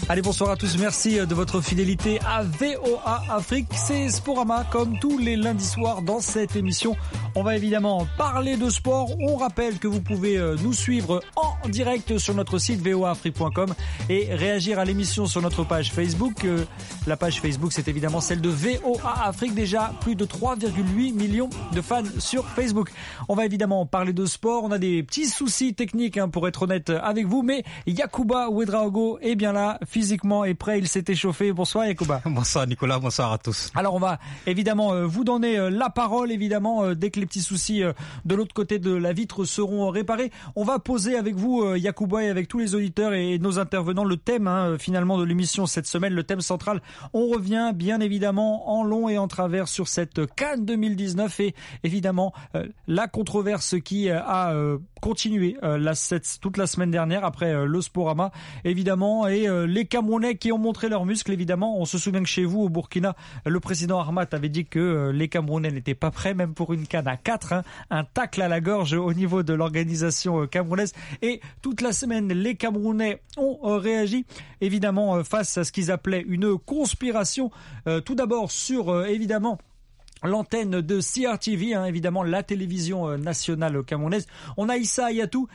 Allez, bonsoir à tous, merci de votre fidélité à VOA Afrique. C'est Sporama, comme tous les lundis soirs dans cette émission. On va évidemment parler de sport. On rappelle que vous pouvez nous suivre en direct sur notre site voaafrique.com et réagir à l'émission sur notre page Facebook. La page Facebook, c'est évidemment celle de VOA Afrique. Déjà plus de 3,8 millions de fans sur Facebook. On va évidemment parler de sport. On a des petits soucis techniques, pour être honnête avec vous, mais Yacouba Ouedraogo est bien là, physiquement est prêt, il s'est échauffé. Bonsoir Yacouba. Bonsoir Nicolas, bonsoir à tous. Alors on va évidemment vous donner la parole, évidemment, dès que les petits soucis de l'autre côté de la vitre seront réparés. On va poser avec vous, Yacouba, et avec tous les auditeurs et nos intervenants, le thème finalement de l'émission cette semaine, le thème central. On revient bien évidemment en long et en travers sur cette CAN 2019 et évidemment la controverse qui a continué toute la semaine dernière après le Sporama, évidemment, et les Camerounais qui ont montré leurs muscles, évidemment. On se souvient que chez vous, au Burkina, le président Ahmad avait dit que les Camerounais n'étaient pas prêts, même pour une CAN à 4, un tacle à la gorge au niveau de l'organisation camerounaise. Et toute la semaine, les Camerounais ont réagi, évidemment, face à ce qu'ils appelaient une conspiration. Tout d'abord sur, évidemment, l'antenne de CRTV, évidemment la télévision nationale camerounaise. On a Issa Hayatou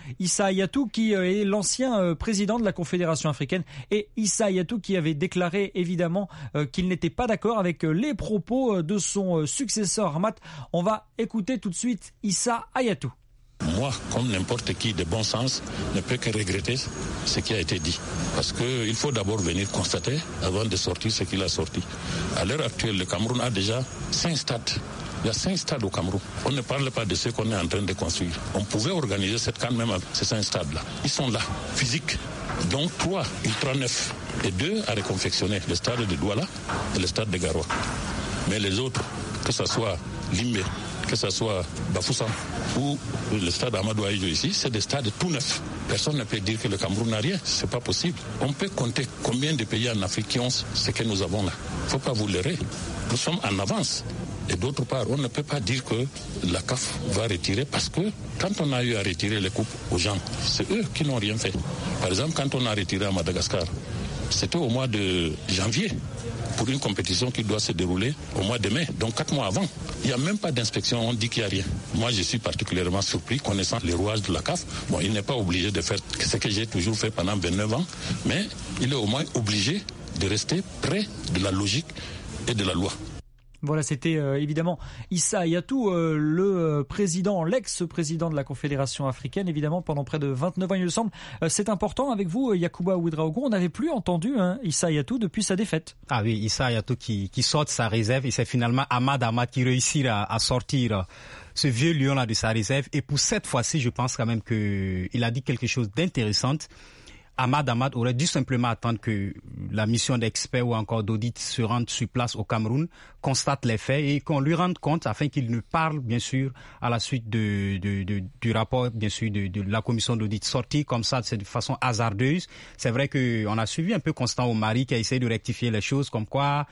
qui est l'ancien président de la Confédération africaine, et Issa Hayatou qui avait déclaré évidemment qu'il n'était pas d'accord avec les propos de son successeur Ahmad. On va écouter tout de suite Issa Hayatou. Moi, comme n'importe qui de bon sens, ne peut que regretter ce qui a été dit. Parce qu'il faut d'abord venir constater avant de sortir ce qu'il a sorti. À l'heure actuelle, le Cameroun a déjà 5 stades. Il y a 5 stades au Cameroun. On ne parle pas de ce qu'on est en train de construire. On pouvait organiser cette CAN même avec ces 5 stades-là. Ils sont là, physiques. Donc 3 ultra-neufs et 2 à reconfectionner. Le stade de Douala et le stade de Garoua. Mais les autres, que ce soit Limbe, que ce soit Bafoussam ou le stade Amadou Ahidjo ici, c'est des stades tout neufs. Personne ne peut dire que le Cameroun n'a rien. C'est pas possible. On peut compter combien de pays en Afrique qui ont ce que nous avons là. Il ne faut pas vous leurrer. Nous sommes en avance. Et d'autre part, on ne peut pas dire que la CAF va retirer, parce que quand on a eu à retirer les coupes aux gens, c'est eux qui n'ont rien fait. Par exemple, quand on a retiré à Madagascar, c'était au mois de janvier, pour une compétition qui doit se dérouler au mois de mai, donc 4 mois avant. Il n'y a même pas d'inspection, on dit qu'il n'y a rien. Moi, je suis particulièrement surpris, connaissant les rouages de la CAF. Bon, il n'est pas obligé de faire ce que j'ai toujours fait pendant 29 ans, mais il est au moins obligé de rester près de la logique et de la loi. Voilà, c'était évidemment Issa Hayatou, le président, l'ex-président de la Confédération africaine, évidemment, pendant près de 29 ans, il me semble. C'est important avec vous, Yacouba Ouedraogo. On n'avait plus entendu Issa Hayatou depuis sa défaite. Ah oui, Issa Hayatou qui sort de sa réserve, et c'est finalement Ahmad qui réussit à sortir ce vieux lion-là de sa réserve. Et pour cette fois-ci, je pense quand même qu'il a dit quelque chose d'intéressant. Ahmad aurait dû simplement attendre que la mission d'experts ou encore d'audit se rende sur place au Cameroun, constate les faits et qu'on lui rende compte, afin qu'il ne parle bien sûr à la suite du rapport bien sûr de la commission d'audit sorti comme ça, c'est de façon hasardeuse. C'est vrai qu'on a suivi un peu Constant Omari qui a essayé de rectifier les choses, comme quoi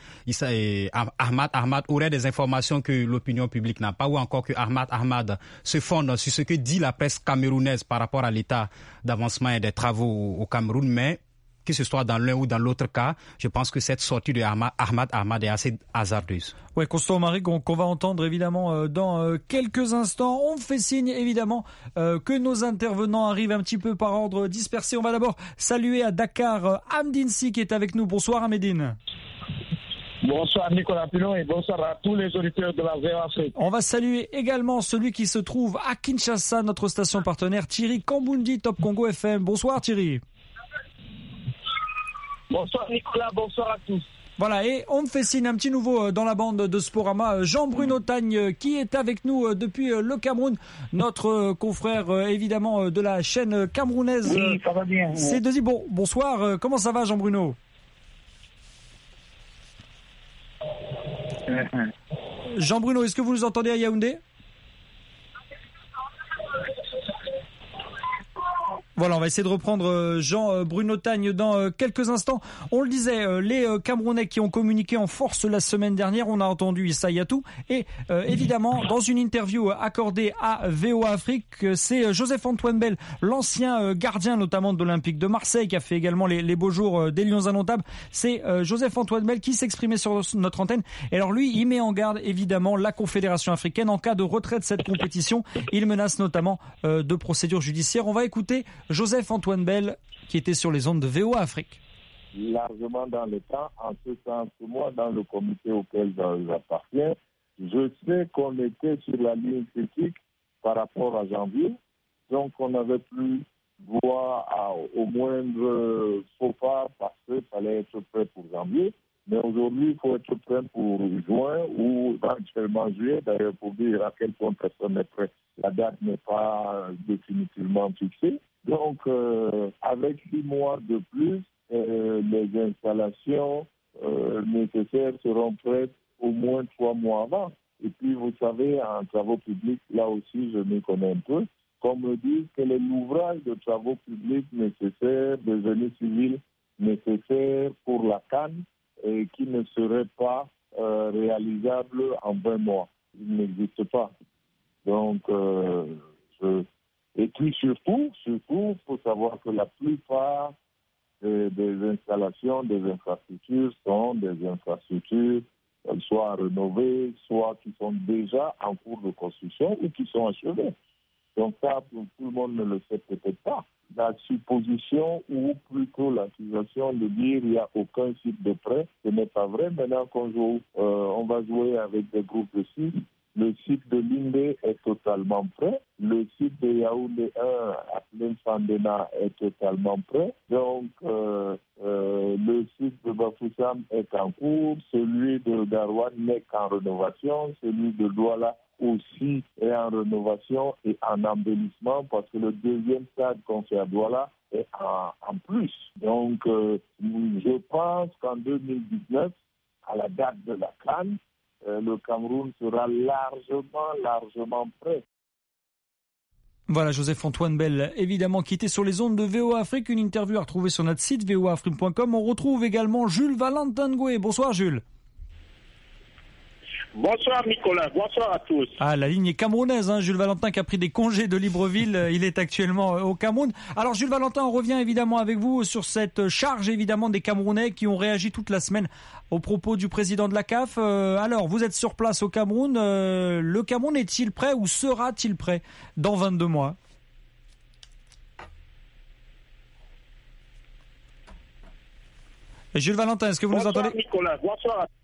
Ahmad aurait des informations que l'opinion publique n'a pas, ou encore que Ahmad se fonde sur ce que dit la presse camerounaise par rapport à l'état d'avancement et des travaux au Cameroun, mais que ce soit dans l'un ou dans l'autre cas, je pense que cette sortie de Ahmad est assez hasardeuse. Oui, Constant Omari, qu'on va entendre évidemment dans quelques instants. On fait signe évidemment que nos intervenants arrivent un petit peu par ordre dispersé. On va d'abord saluer à Dakar Amdinsi qui est avec nous. Bonsoir Amedine. Bonsoir Nicolas Pilon et bonsoir à tous les auditeurs de la VOA Afrique. On va saluer également celui qui se trouve à Kinshasa, notre station partenaire, Thierry Kambundi, Top Congo FM. Bonsoir Thierry. Bonsoir Nicolas, bonsoir à tous. Voilà, et on me fait signe un petit nouveau dans la bande de Sporama, Jean-Bruno Tagne qui est avec nous depuis le Cameroun, notre confrère évidemment de la chaîne camerounaise. Oui, ça va bien. C2I. Bon, bonsoir, comment ça va Jean-Bruno ? Jean-Bruno, est-ce que vous nous entendez à Yaoundé ? Voilà, on va essayer de reprendre Jean Bruno Tagne dans quelques instants. On le disait, les Camerounais qui ont communiqué en force la semaine dernière, on a entendu Issa Yatou et évidemment dans une interview accordée à VOA Afrique, c'est Joseph-Antoine Bell, l'ancien gardien notamment de l'Olympique de Marseille qui a fait également les beaux jours des Lions indomptables. C'est Joseph-Antoine Bell qui s'exprimait sur notre antenne. Et alors lui, il met en garde évidemment la Confédération africaine en cas de retrait de cette compétition. Il menace notamment de procédures judiciaires. On va écouter Joseph-Antoine Bell qui était sur les ondes de VOA Afrique. Largement dans le temps, en ce sens que moi, dans le comité auquel j'appartiens, je sais qu'on était sur la ligne critique par rapport à janvier, donc on n'avait plus droit au moindre faux pas parce qu'il fallait être prêt pour janvier. Mais aujourd'hui, il faut être prêt pour juin ou éventuellement juillet, d'ailleurs pour dire à quel point personne n'est prêt. La date n'est pas définitivement fixée. Donc, avec 6 mois de plus, les installations nécessaires seront prêtes au moins 3 mois avant. Et puis, vous savez, en travaux publics, là aussi, je m'y connais un peu, qu'on me dit quel est l'ouvrage de travaux publics nécessaires, de génie civil nécessaire pour la CAN, et qui ne serait pas réalisable en 20 mois. Il n'existe pas. Donc, et puis surtout, il faut savoir que la plupart des installations, des infrastructures sont des infrastructures soit rénovées, soit qui sont déjà en cours de construction ou qui sont achevées. Donc ça, tout le monde ne le sait peut-être pas. La supposition ou plutôt l'accusation de dire qu'il n'y a aucun site de prêt, ce n'est pas vrai. Maintenant qu'on joue, on va jouer avec des groupes de 6. Le site de Lindé est totalement prêt. Le site de Yaoundé 1 à Plaine-Fandena est totalement prêt. Donc, le site de Bafoussam est en cours. Celui de Garouane n'est qu'en rénovation. Celui de Douala aussi est en rénovation et en embellissement parce que le deuxième stade qu'on fait à Douala est en plus. Donc, je pense qu'en 2019, à la date de la CAN, le Cameroun sera largement prêt. Voilà, Joseph-Antoine Bell, évidemment, qui était sur les ondes de VOA Afrique. Une interview à retrouver sur notre site voaafrique.com. On retrouve également Jules Valentin Ngoué. Bonsoir, Jules. Bonsoir Nicolas, bonsoir à tous. Ah, la ligne est camerounaise, Jules Valentin qui a pris des congés de Libreville, il est actuellement au Cameroun. Alors Jules Valentin, on revient évidemment avec vous sur cette charge évidemment des Camerounais qui ont réagi toute la semaine au propos du président de la CAF. Alors vous êtes sur place au Cameroun, le Cameroun est-il prêt ou sera-t-il prêt dans 22 mois ? Et Jules Valentin, est-ce que vous nous entendez ? Bonsoir Nicolas, bonsoir à tous.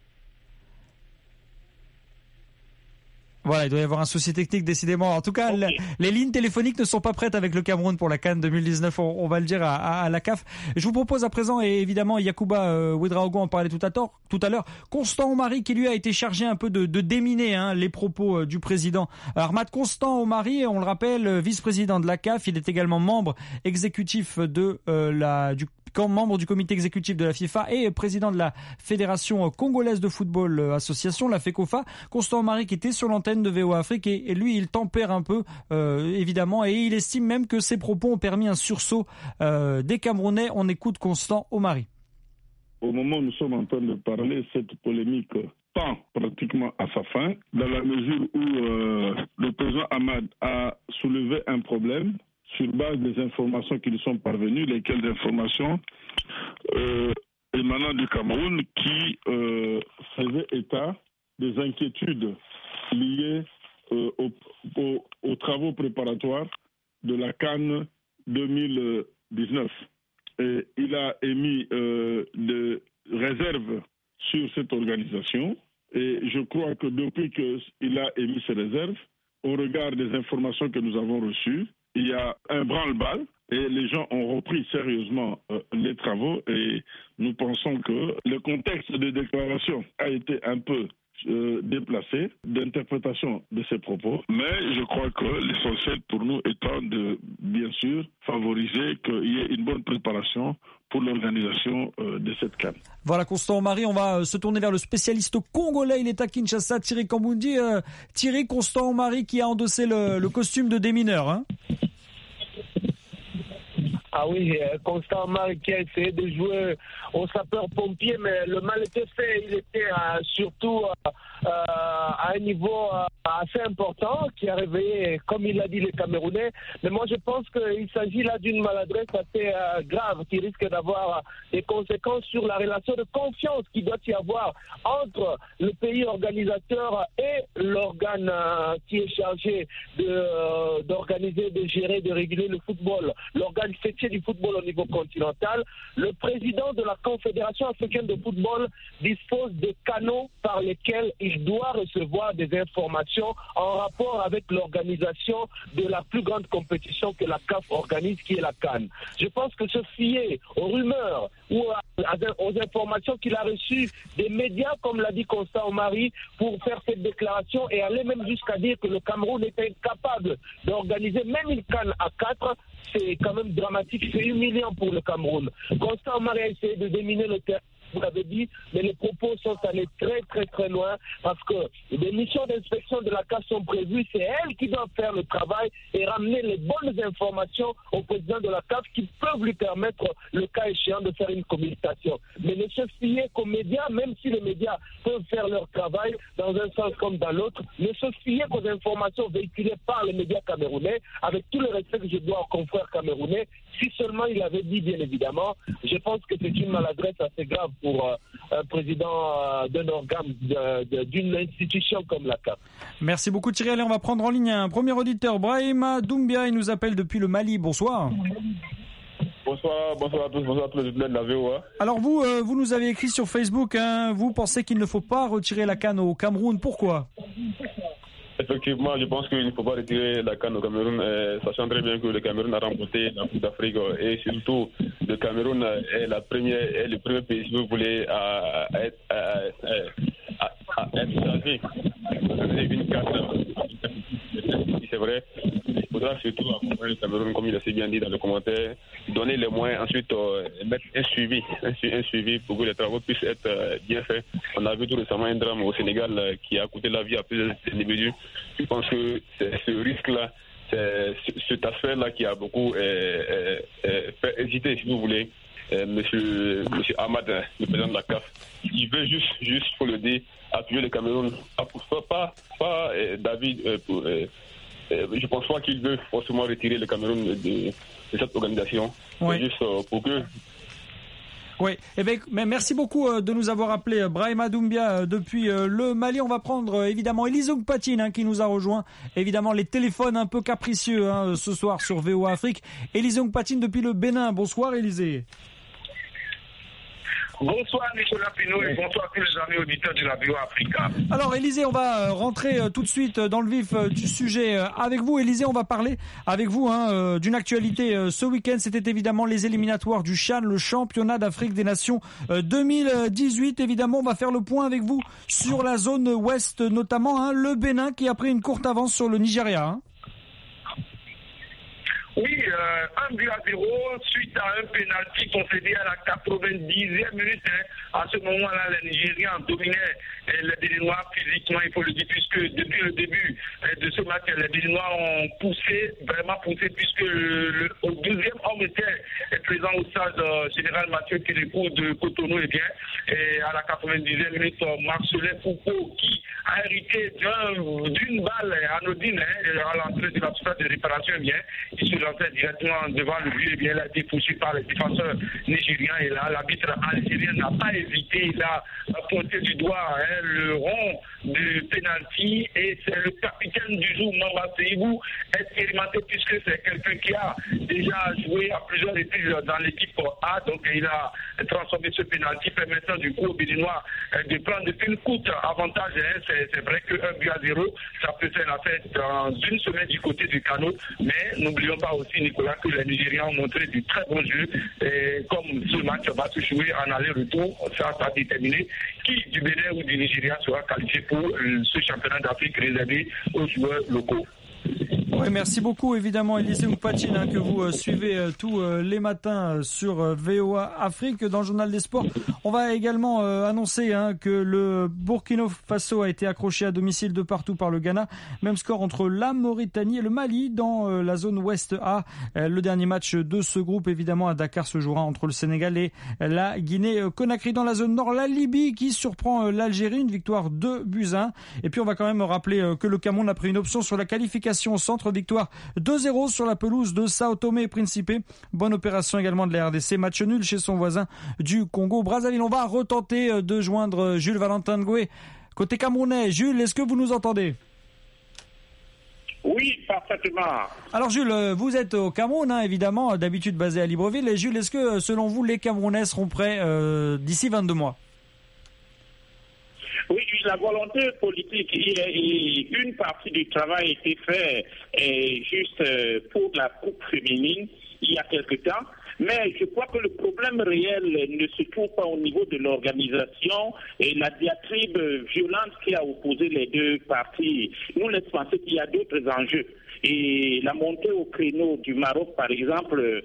Voilà, il doit y avoir un souci technique décidément. En tout cas, okay. Les lignes téléphoniques ne sont pas prêtes avec le Cameroun pour la CAN 2019, on va le dire à la CAF. Je vous propose à présent, et évidemment Yacouba Ouedraogo en parlait tout à l'heure, Constant Omari qui lui a été chargé un peu de déminer les propos du président. Ahmad Constant Omari, on le rappelle, vice-président de la CAF, il est également membre exécutif membre du comité exécutif de la FIFA et président de la Fédération congolaise de football association, la FECOFA. Constant Omari qui était sur l'antenne de VOA Afrique et lui il tempère un peu évidemment et il estime même que ses propos ont permis un sursaut des Camerounais. On écoute Constant Omari. Au moment où nous sommes en train de parler, cette polémique tend pratiquement à sa fin, dans la mesure où le président Ahmad a soulevé un problème sur base des informations qui nous sont parvenues, lesquelles informations émanant du Cameroun qui faisaient état des inquiétudes liées aux travaux préparatoires de la CAN 2019. Et il a émis des réserves sur cette organisation et je crois que depuis qu'il a émis ces réserves, au regard des informations que nous avons reçues, il y a un branle-bas et les gens ont repris sérieusement les travaux et nous pensons que le contexte de déclaration a été un peu déplacé d'interprétation de ces propos, mais je crois que l'essentiel pour nous étant de, bien sûr, favoriser qu'il y ait une bonne préparation pour l'organisation de cette CAN. Voilà, Constant Omari, on va se tourner vers le spécialiste congolais, il est à Kinshasa, Thierry Kambundi. Thierry, Constant Omari qui a endossé le costume de démineur. Ah oui, Constant Marie qui a essayé de jouer au sapeur-pompier, mais le mal était fait. Il était surtout à un niveau assez important qui a réveillé, comme il l'a dit, les Camerounais. Mais moi, je pense qu'il s'agit là d'une maladresse assez grave qui risque d'avoir des conséquences sur la relation de confiance qu'il doit y avoir entre le pays organisateur et l'organe qui est chargé d'organiser, de gérer, de réguler le football, l'organe fêtier du football au niveau continental. Le président de la Confédération africaine de football dispose de canaux par lesquels il doit recevoir des informations en rapport avec l'organisation de la plus grande compétition que la CAF organise, qui est la CAN. Je pense que se fier aux rumeurs ou aux informations qu'il a reçues des médias, comme l'a dit Constant Omari, pour faire cette déclaration et aller même jusqu'à dire que le Cameroun est incapable d'organiser même une CAN à 4, c'est quand même dramatique, c'est humiliant pour le Cameroun. Constant Omari a essayé de déminer le terrain, vous l'avez dit, mais les propos sont allés très très très loin parce que les missions d'inspection de la CAF sont prévues, c'est elle qui doit faire le travail et ramener les bonnes informations au président de la CAF qui peuvent lui permettre, le cas échéant, de faire une communication. Mais ne se fier qu'aux médias, même si les médias peuvent faire leur travail dans un sens comme dans l'autre, ne se fier qu'aux informations véhiculées par les médias camerounais, avec tout le respect que je dois aux confrères camerounais. Si seulement il avait dit, bien évidemment, je pense que c'est une maladresse assez grave pour un président d'un organe, d'une institution comme la CAF. Merci beaucoup Thierry. Allez, on va prendre en ligne un premier auditeur, Brahima Doumbia, il nous appelle depuis le Mali. Bonsoir. Bonsoir à tous, bonsoir à tous les auditeurs de la VOA. Alors vous nous avez écrit sur Facebook, hein, vous pensez qu'il ne faut pas retirer la CAN au Cameroun, pourquoi ? Effectivement, je pense qu'il ne faut pas retirer la CAN au Cameroun, sachant très bien que le Cameroun a remporté la Coupe d'Afrique et surtout le Cameroun est le premier pays, si vous voulez, à être chargé d'une CAN. C'est vrai, il faudra surtout accompagner le Cameroun, comme il a si bien dit dans le commentaire, donner les moyens, ensuite mettre un suivi pour que les travaux puissent être bien faits. On a vu tout récemment un drame au Sénégal qui a coûté la vie à plusieurs individus. Je pense que c'est ce risque-là, c'est cet aspect-là qui a beaucoup fait hésiter, si vous voulez, monsieur Ahmad, le président de la CAF. Il veut juste pour le dire, appuyer le Cameroun, pas David je pense pas qu'il veut forcément retirer le Cameroun de cette organisation. Oui. C'est juste pour que... Oui, eh bien, merci beaucoup de nous avoir appelé Brahima Doumbia depuis le Mali. On va prendre évidemment Elise Patine qui nous a rejoint. Évidemment, les téléphones un peu capricieux ce soir sur VOA Afrique. Elise Patine depuis le Bénin. Bonsoir Élisée. Bonsoir Nicolas Pinot et bonsoir à tous les amis auditeurs de la VOA Africa. Alors Élisée, on va rentrer tout de suite dans le vif du sujet avec vous. Élisée, on va parler avec vous d'une actualité ce week-end. C'était évidemment les éliminatoires du CHAN, le championnat d'Afrique des Nations 2018. Évidemment, on va faire le point avec vous sur la zone ouest, notamment le Bénin qui a pris une courte avance sur le Nigeria. Oui, 1-0 suite à un pénalty concédé à la 90e minute. À ce moment-là, les Nigérians dominaient les Béninois physiquement, il faut le dire, puisque depuis le début de ce match, les Béninois ont vraiment poussé, puisque le 12e homme était présent au stade général Mathieu Kérékou de Cotonou, et à la 90e minute, Marcelin Foucault, qui a hérité d'une balle anodine à l'entrée de la surface de réparation, il se lançait directement devant le but, il a été poussé par les défenseurs nigériens, et là, l'arbitre algérien n'a pas hésité, il a pointé du doigt le rond du penalty, et c'est le capitaine du jour, Mamba Seibou, expérimenté, puisque c'est quelqu'un qui a déjà joué à plusieurs reprises dans l'équipe A, donc il a transformé ce penalty, permettant du coup aux Béninois de prendre une courte avantage. C'est vrai que 1-0, ça peut faire la fête dans une semaine du côté du canot, mais n'oublions pas aussi, Nicolas, que les Nigériens ont montré du très bon jeu, et comme ce match va se jouer en aller-retour, ça va déterminer qui du Bénin ou du Nigeria sera qualifié pour ce championnat d'Afrique réservé aux joueurs locaux. Oui, merci beaucoup évidemment Élisée Moupatchine que vous suivez tous les matins sur VOA Afrique. Dans le journal des sports, on va également annoncer que le Burkina Faso a été accroché à domicile de partout par le Ghana. Même score entre la Mauritanie et le Mali dans la zone Ouest A. Le dernier match de ce groupe évidemment à Dakar se jouera entre le Sénégal et la Guinée-Conakry. Dans la zone Nord, la Libye qui surprend l'Algérie, une victoire 2-1. Et puis on va quand même rappeler que le Cameroun a pris une option sur la qualification au centre, victoire 2-0 sur la pelouse de Sao Tomé et Principe. Bonne opération également de la RDC, match nul chez son voisin du Congo-Brazzaville. On va retenter de joindre Jules Valentin Ngoué côté camerounais. Jules, est-ce que vous nous entendez ? Oui, parfaitement. Alors Jules, vous êtes au Cameroun, évidemment, d'habitude basé à Libreville. Et Jules, est-ce que selon vous, les Camerounais seront prêts d'ici 22 mois ? Oui, la volonté politique, une partie du travail a été fait juste pour la Coupe féminine il y a quelque temps. Mais je crois que le problème réel ne se trouve pas au niveau de l'organisation et la diatribe violente qui a opposé les deux parties nous laisse penser qu'il y a d'autres enjeux. Et la montée au créneau du Maroc, par exemple,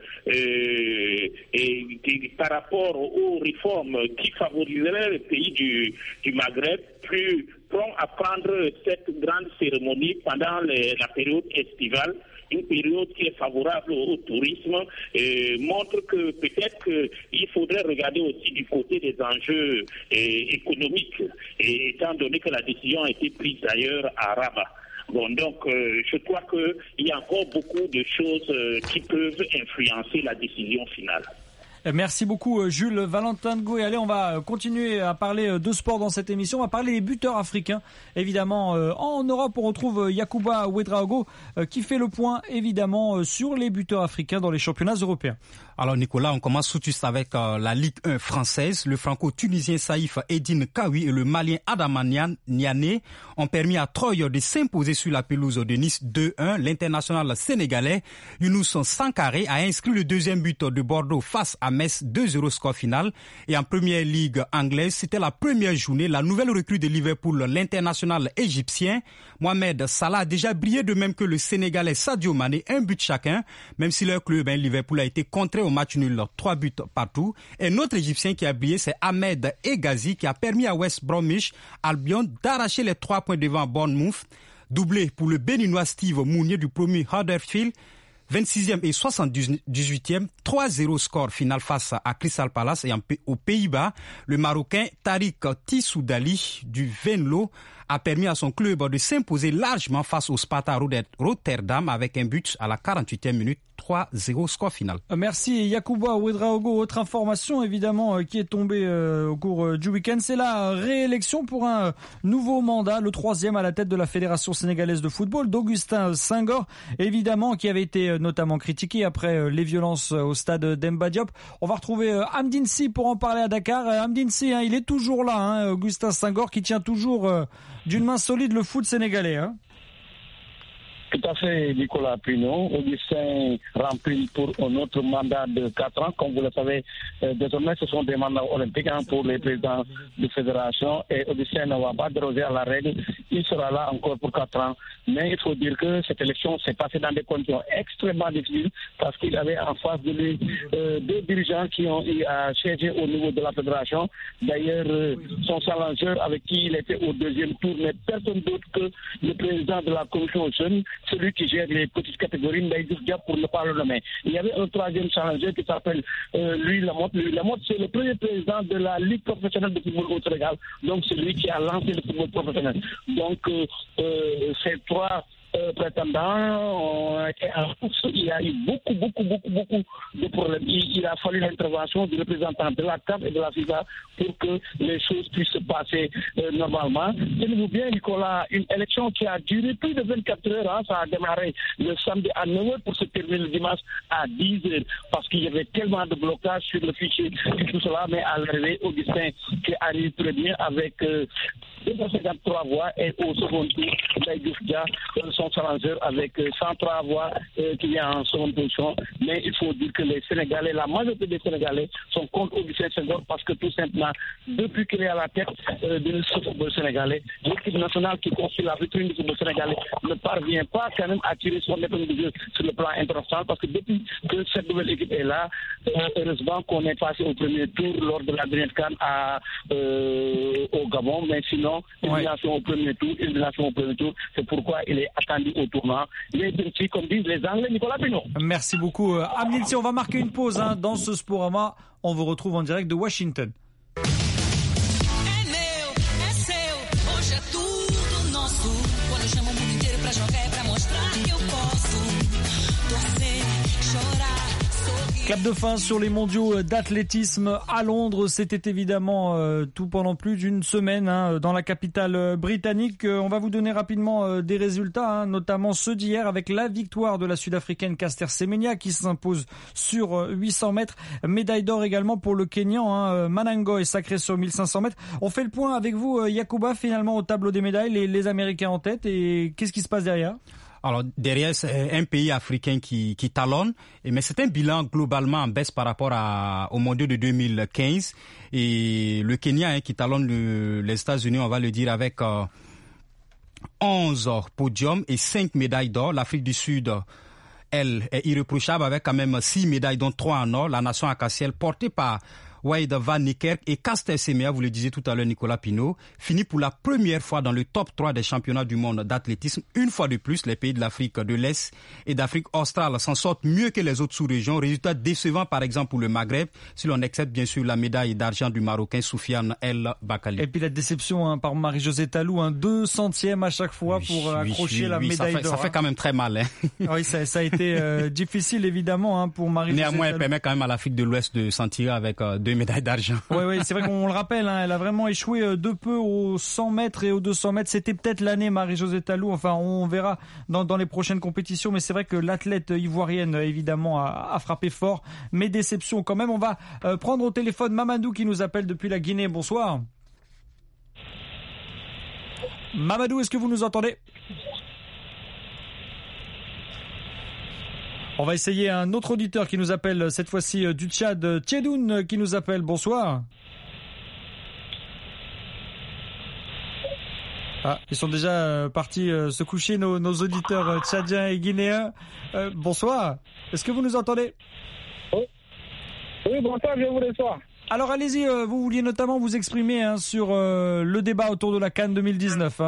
par rapport aux réformes qui favoriseraient les pays du Maghreb, plus prompt à prendre cette grande cérémonie pendant la période estivale, une période qui est favorable au tourisme, montre que peut-être qu'il faudrait regarder aussi du côté des enjeux économiques, étant donné que la décision a été prise d'ailleurs à Rabat. Bon, donc, je crois qu'il y a encore beaucoup de choses qui peuvent influencer la décision finale. Merci beaucoup Jules Valentin Ngoué. Allez, on va continuer à parler de sport dans cette émission. On va parler des buteurs africains. Évidemment, en Europe, on retrouve Yacouba Ouedraogo qui fait le point évidemment sur les buteurs africains dans les championnats européens. Alors Nicolas, on commence tout de suite avec la Ligue 1 française. Le franco-tunisien Saïf Eddine Kawi et le malien Adama Niane ont permis à Troyes de s'imposer sur la pelouse de Nice 2-1. L'international sénégalais Younous Sankaré a inscrit le deuxième but de Bordeaux face à Metz, 2-0 score final. Et en première ligue anglaise, c'était la première journée. La nouvelle recrue de Liverpool, l'international égyptien Mohamed Salah a déjà brillé, de même que le sénégalais Sadio Mané, un but chacun, même si leur club Liverpool a été contré au match nul, 3 buts partout. Et notre égyptien qui a brillé, c'est Ahmed Egazi, qui a permis à West Bromwich Albion d'arracher les 3 points devant Bournemouth. Doublé pour le béninois Steve Mounier du premier Huddersfield, 26e et 78e, 3-0 score final face à Crystal Palace. Et aux Pays-Bas, le Marocain Tariq Tissoudali du Venlo a permis à son club de s'imposer largement face au Sparta Rotterdam avec un but à la 48e minute. 3-0 score final. Merci Yacouba Ouedraogo. Autre information évidemment qui est tombée au cours du week-end, c'est la réélection pour un nouveau mandat, le 3e à la tête de la Fédération sénégalaise de football, d'Augustin Senghor, évidemment qui avait été notamment critiqué après les violences au stade d'Emba Diop. On va retrouver Amdine Sy pour en parler à Dakar. Amdine Sy, il est toujours là, Augustin Senghor qui tient toujours d'une main solide le foot sénégalais. Tout à fait, Nicolas Pignon. Augustin remplit pour un autre mandat de 4 ans. Comme vous le savez, désormais, ce sont des mandats olympiques pour les présidents de fédération. Et Augustin ne va pas déroger à la règle. Il sera là encore pour 4 ans. Mais il faut dire que cette élection s'est passée dans des conditions extrêmement difficiles parce qu'il avait en face de lui 2 dirigeants qui ont eu à siéger au niveau de la fédération. D'ailleurs, son challengeur avec qui il était au 2e tour n'est personne d'autre que le président de la commission jeune, celui qui gère les petites catégories, Ndaïdou Diab, pour ne pas le nommer. Il y avait un 3e challenger qui s'appelle Louis Lamotte. Louis Lamotte, c'est le premier président de la Ligue professionnelle de football au Sénégal. Donc, c'est lui qui a lancé le football professionnel. Donc, ces 3 prétendants ont été en course. Il y a eu beaucoup de problèmes. Il a fallu l'intervention du représentant de la CAF et de la FIFA pour que les choses puissent se passer normalement. Tenez-vous bien, Nicolas, une élection qui a duré plus de 24 heures. Ça a démarré le samedi à 9h pour se terminer le dimanche à 10h parce qu'il y avait tellement de blocages sur le fichier et tout cela. Mais à l'arrivée, Augustin qui arrive très bien avec 253 voix et au second tour, Baïdouf Dia, son challenger avec 103 voix qui est en seconde position. Mais il faut dire que les Sénégalais, la majorité des Sénégalais sont contre Augustin Senghor parce que tout simplement, depuis qu'il est à la tête de ce football sénégalais, l'équipe nationale qui constitue la vitrine du football sénégalais ne parvient pas quand même à tirer son épingle du jeu sur le plan international parce que depuis que cette nouvelle équipe est là, heureusement qu'on est passé au premier tour lors de la dernière CAN au Gabon, mais sinon, élimination au premier tour, c'est pourquoi il est attendu au tournoi. Il est petit, comme disent les Anglais, Nicolas Pino. Merci beaucoup, Amnitsi. On va marquer une pause dans ce Sporama. On vous retrouve en direct de Washington. Clap de fin sur les mondiaux d'athlétisme à Londres. C'était évidemment tout pendant plus d'une semaine dans la capitale britannique. On va vous donner rapidement des résultats, notamment ceux d'hier avec la victoire de la Sud-Africaine Caster Semenya qui s'impose sur 800 mètres. Médaille d'or également pour le Kenyan. Manango est sacré sur 1500 mètres. On fait le point avec vous, Yacouba, finalement au tableau des médailles, les Américains en tête. Et qu'est-ce qui se passe derrière ? Alors derrière, c'est un pays africain qui talonne, mais c'est un bilan globalement en baisse par rapport au mondiaux de 2015. Et le Kenya qui talonne les États-Unis, on va le dire, avec 11 podiums et 5 médailles d'or. L'Afrique du Sud, elle, est irréprochable avec quand même 6 médailles, dont 3 en or. La nation acacielle, portée par Wade Van Niekerk et Caster Semenya, vous le disiez tout à l'heure, Nicolas Pinault, finit pour la première fois dans le top 3 des championnats du monde d'athlétisme. Une fois de plus, les pays de l'Afrique de l'Est et d'Afrique australe s'en sortent mieux que les autres sous-régions. Résultat décevant, par exemple, pour le Maghreb, si l'on accepte bien sûr la médaille d'argent du Marocain Soufiane El Bakali. Et puis la déception par Marie-Josée Talou, 200e à chaque fois pour accrocher la médaille d'or. Ça fait quand même très mal. Oui, ça a été difficile évidemment pour Marie-Josée Talou. Néanmoins, elle permet quand même à l'Afrique de l'Ouest de s'en tirer avec 2 médailles d'argent. Oui, c'est vrai qu'on le rappelle, elle a vraiment échoué de peu aux 100 mètres et aux 200 mètres. C'était peut-être l'année Marie-Josée Talou. Enfin, on verra dans les prochaines compétitions. Mais c'est vrai que l'athlète ivoirienne, évidemment, a frappé fort. Mais déception quand même. On va prendre au téléphone Mamadou qui nous appelle depuis la Guinée. Bonsoir. Mamadou, est-ce que vous nous entendez ? On va essayer un autre auditeur qui nous appelle cette fois-ci du Tchad, Tchedoun qui nous appelle. Bonsoir. Ils sont déjà partis se coucher nos auditeurs tchadiens et guinéens. Bonsoir. Est-ce que vous nous entendez ? Oui, bonsoir, je vous reçois. Alors allez-y, vous vouliez notamment vous exprimer sur le débat autour de la CAN 2019.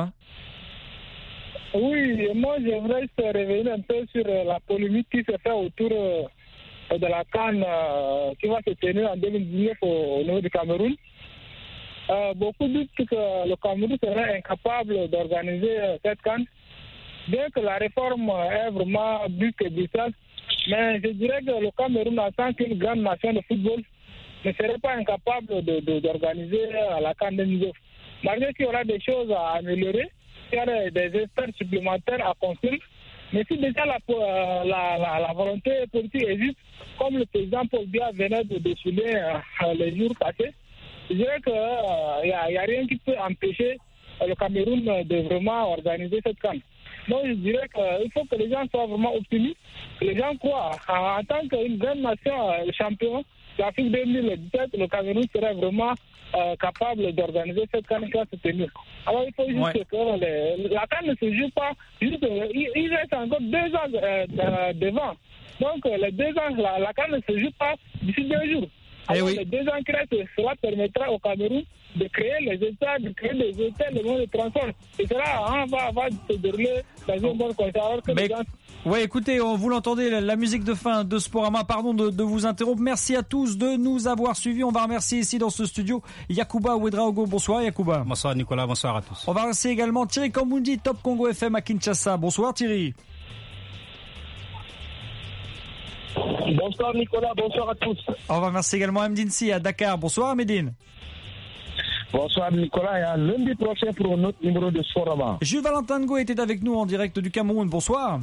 Oui, moi j'aimerais revenir un peu sur la polémique qui se fait autour de la CAN qui va se tenir en 2019 au niveau du Cameroun. Beaucoup disent que le Cameroun serait incapable d'organiser cette CAN, bien que la réforme est vraiment but que Bruxelles. Mais je dirais que le Cameroun, en tant qu'une grande nation de football, ne serait pas incapable d'organiser la CAN 2019. Malgré qu'il y aura des choses à améliorer, il y a des experts supplémentaires à construire. Mais si déjà la volonté politique existe, comme le président Paul Biya venait de décider les jours passés, je dirais qu'il n'y a rien qui peut empêcher le Cameroun de vraiment organiser cette CAN. Donc je dirais qu'il faut que les gens soient vraiment optimistes, que les gens croient. En tant qu'une grande nation champion, l'Afrique 2017, le Cameroun serait vraiment capable d'organiser cette CAN qui va se tenir. Alors il faut juste que la CAN ne se joue pas, il reste encore 2 ans devant. Donc les 2 ans, la CAN ne se joue pas d'ici 2 jours. Alors les 2 ans qui restent, cela permettra au Cameroun de créer les États, de créer des hôtels, le monde de transport. Et cela va se dérouler dans une bonne condition. Oui, écoutez, vous l'entendez, la musique de fin de Sporama. Pardon de vous interrompre. Merci à tous de nous avoir suivis. On va remercier ici dans ce studio Yacouba Ouedraogo. Bonsoir Yacouba. Bonsoir Nicolas, bonsoir à tous. On va remercier également Thierry Kambundi, Top Congo FM à Kinshasa. Bonsoir Thierry. Bonsoir Nicolas, bonsoir à tous. On va remercier également Amdine Si à Dakar. Bonsoir Amedine. Bonsoir Nicolas, et à lundi prochain pour un autre numéro de Sporama. Jules Valentin Ngo était avec nous en direct du Cameroun. Bonsoir.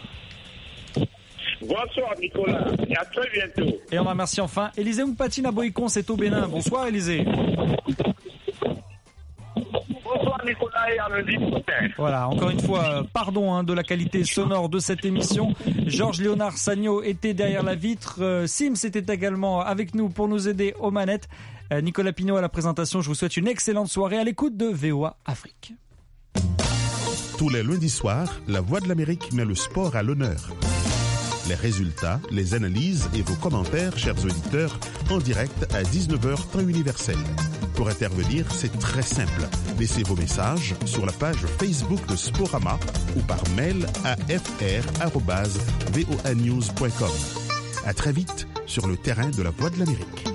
Bonsoir Nicolas, et à très bientôt. Et on va remercier enfin Élisée Moupatine à Boïcon, c'est au Bénin. Bonsoir Élisée. Bonsoir et à lundi prochain. Voilà, encore une fois, pardon de la qualité sonore de cette émission. Georges Léonard Sagno était derrière la vitre. Sims était également avec nous pour nous aider aux manettes. Nicolas Pineau à la présentation. Je vous souhaite une excellente soirée à l'écoute de VOA Afrique. Tous les lundis soirs, La Voix de l'Amérique met le sport à l'honneur. Les résultats, les analyses et vos commentaires, chers auditeurs, en direct à 19h temps universel. Pour intervenir, c'est très simple. Laissez vos messages sur la page Facebook de Sporama ou par mail à fr@voanews.com. À très vite sur le terrain de La Voix de l'Amérique.